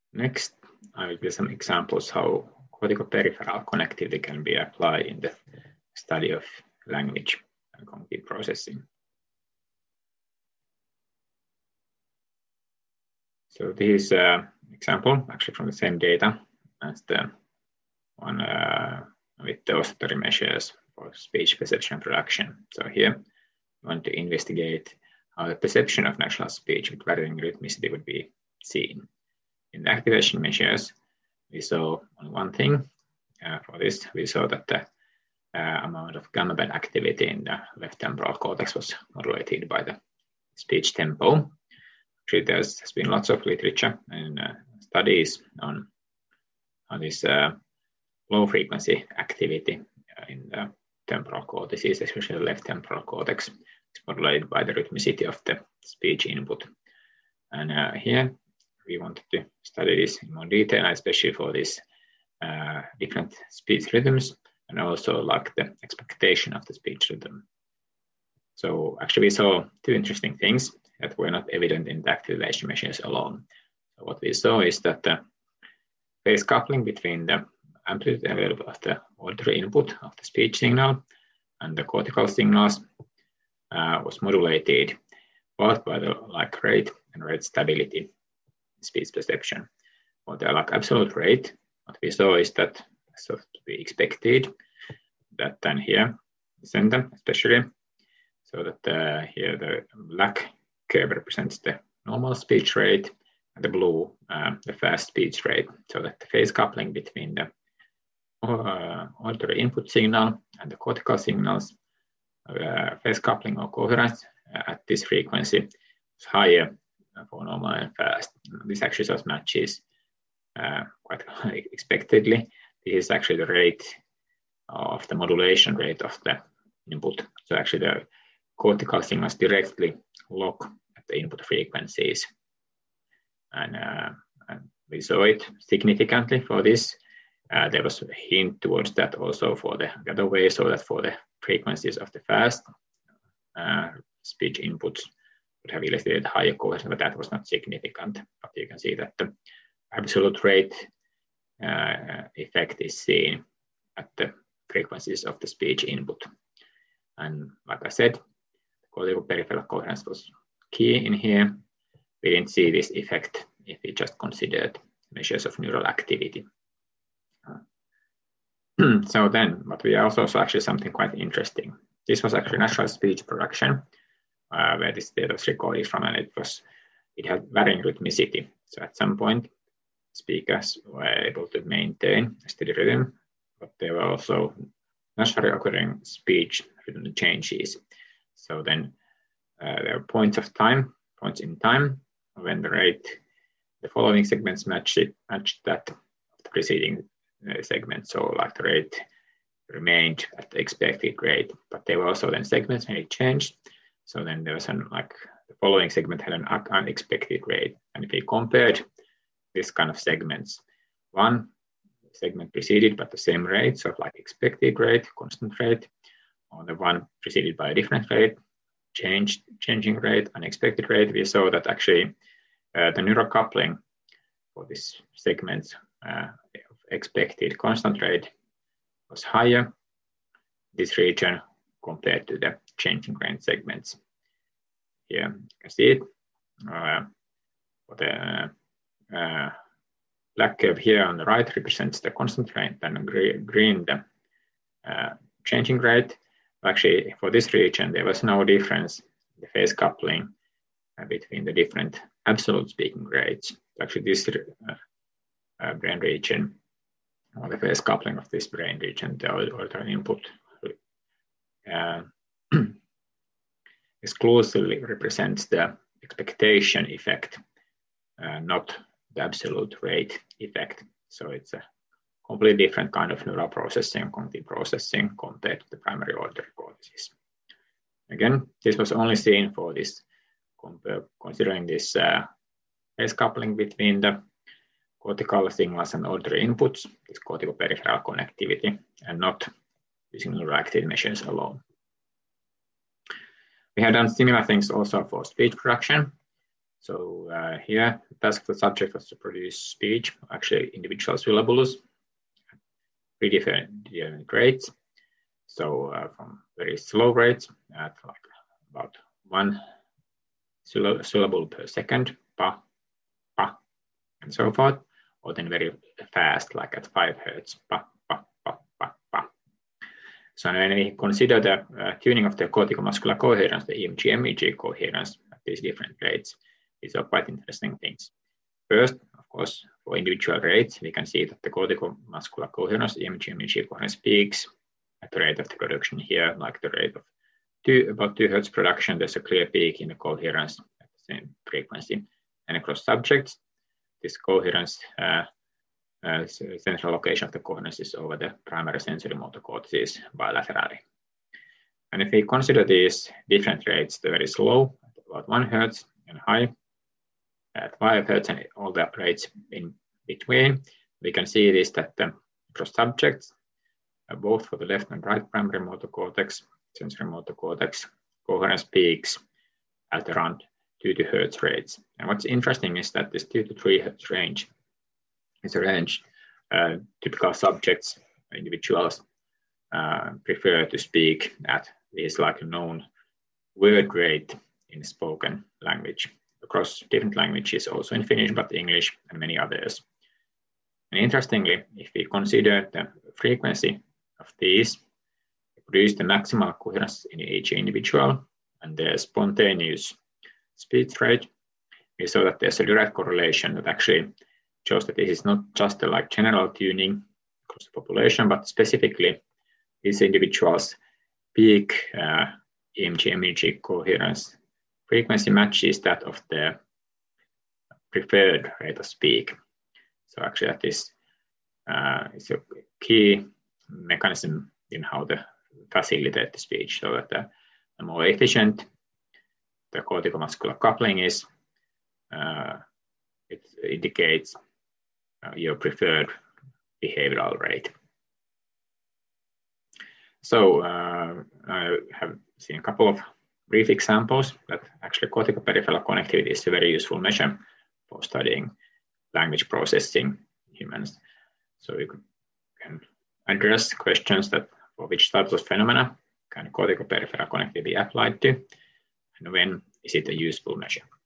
Next, I will give some examples how corticoperipheral connectivity can be applied in the study of language and cognitive processing. So this is an example actually from the same data as the one with the oscillatory measures for speech perception and production. So here we want to investigate how the perception of natural speech with varying rhythmicity would be seen. In the activation measures, we saw on one thing. For this, we saw that the amount of gamma band activity in the left temporal cortex was modulated by the speech tempo. Actually, there's been lots of literature and studies on this low frequency activity in the temporal cortices, especially the left temporal cortex, is modulated by the rhythmicity of the speech input. And here we wanted to study this in more detail, especially for these different speech rhythms, and also like the expectation of the speech rhythm. So actually we saw two interesting things that were not evident in the activation measures alone. So what we saw is that the phase coupling between the amplitude available of the auditory input of the speech signal and the cortical signals was modulated both by the like rate and rate stability in speech perception. For the like absolute rate, what we saw is that, so to be expected, that then here, the center especially, so that here the black curve represents the normal speech rate, and the blue the fast speech rate, so that the phase coupling between the auditory input signal and the cortical signals, phase coupling or coherence at this frequency is higher for normal and fast. This actually just matches quite expectedly. This is actually the rate of the modulation rate of the input. So actually the cortical signals directly lock at the input frequencies. And we saw it significantly for this. There was a hint towards that also for the other way, so that for the frequencies of the fast speech inputs would have elicited higher coherence, but that was not significant. But you can see that the absolute rate effect is seen at the frequencies of the speech input. And like I said, corticoperipheral coherence was key in here. We didn't see this effect if we just considered measures of neural activity. So then, but we also saw actually something quite interesting. This was actually natural speech production, where this data was recorded from, and it had varying rhythmicity. So at some point, speakers were able to maintain a steady rhythm, but there were also naturally occurring speech rhythm changes. So then there are points in time when the following segments matched that of the preceding segment. So like the rate remained at the expected rate, but there were also then segments when it changed. So then there was the following segment had an unexpected rate. And if we compared this kind of segments, one segment preceded by the same rate, so like expected rate, constant rate, or the one preceded by a different rate, changing rate, unexpected rate, we saw that actually the neural coupling for this segment of expected constant rate was higher this region compared to the changing rate segments. Here you can see it. For the black curve here on the right represents the constant rate, and green the changing rate. Actually, for this region, there was no difference in the phase coupling between the different absolute speaking rates. Actually, this brain region, or the phase coupling of this brain region, the auditory input exclusively represents the expectation effect, not the absolute rate effect. So it's a completely different kind of neural processing, cognitive processing compared to the primary auditory cortices. Again, this was only seen for this, considering this phase coupling between the cortical signals and auditory inputs, this corticoperipheral connectivity, and not using neural activity measures alone. We have done similar things also for speech production. So here, the task of the subject was to produce speech, actually individual syllables, 3 different rates. So from very slow rates at like about 1 syllable per second, pa, pa, and so forth, or then very fast, like at 5 Hertz, pa, pa, pa, pa, pa. So when we consider the tuning of the corticomuscular coherence, the EMG-MEG coherence at these different rates, these are quite interesting things. First, of course, for individual rates, we can see that the corticomuscular coherence, EMG-MEG coherence peaks at the rate of the production here, like the rate of about 2 Hertz production. There's a clear peak in the coherence at the same frequency. And across subjects, this coherence, central location of the coherence is over the primary sensory motor cortices bilaterally. And if we consider these different rates, the very slow, at about 1 Hertz, and high, at 5 Hertz, and all the rates in between, we can see this that across subjects, both for the left and right primary motor cortex, sensory motor cortex, coherence peaks at around 2 to Hertz rates. And what's interesting is that this 2 to 3 Hertz range is a range typical subjects, individuals prefer to speak at this like a known word rate in spoken language across different languages, also in Finnish, but English and many others. And interestingly, if we consider the frequency of these, we produce the maximal coherence in each individual and the spontaneous speech rate, we saw that there's a direct correlation that actually shows that this is not just a like general tuning across the population, but specifically these individuals' peak EMG-MEG coherence frequency matches that of the preferred rate of speak. So actually that is a key mechanism in how to facilitate the speech, so that the more efficient the corticomuscular coupling is, it indicates your preferred behavioral rate. So I have seen a couple of brief examples that actually corticoperipheral connectivity is a very useful measure for studying language processing in humans. So you can address questions that for which types of phenomena can corticoperipheral connectivity be applied to, and when is it a useful measure.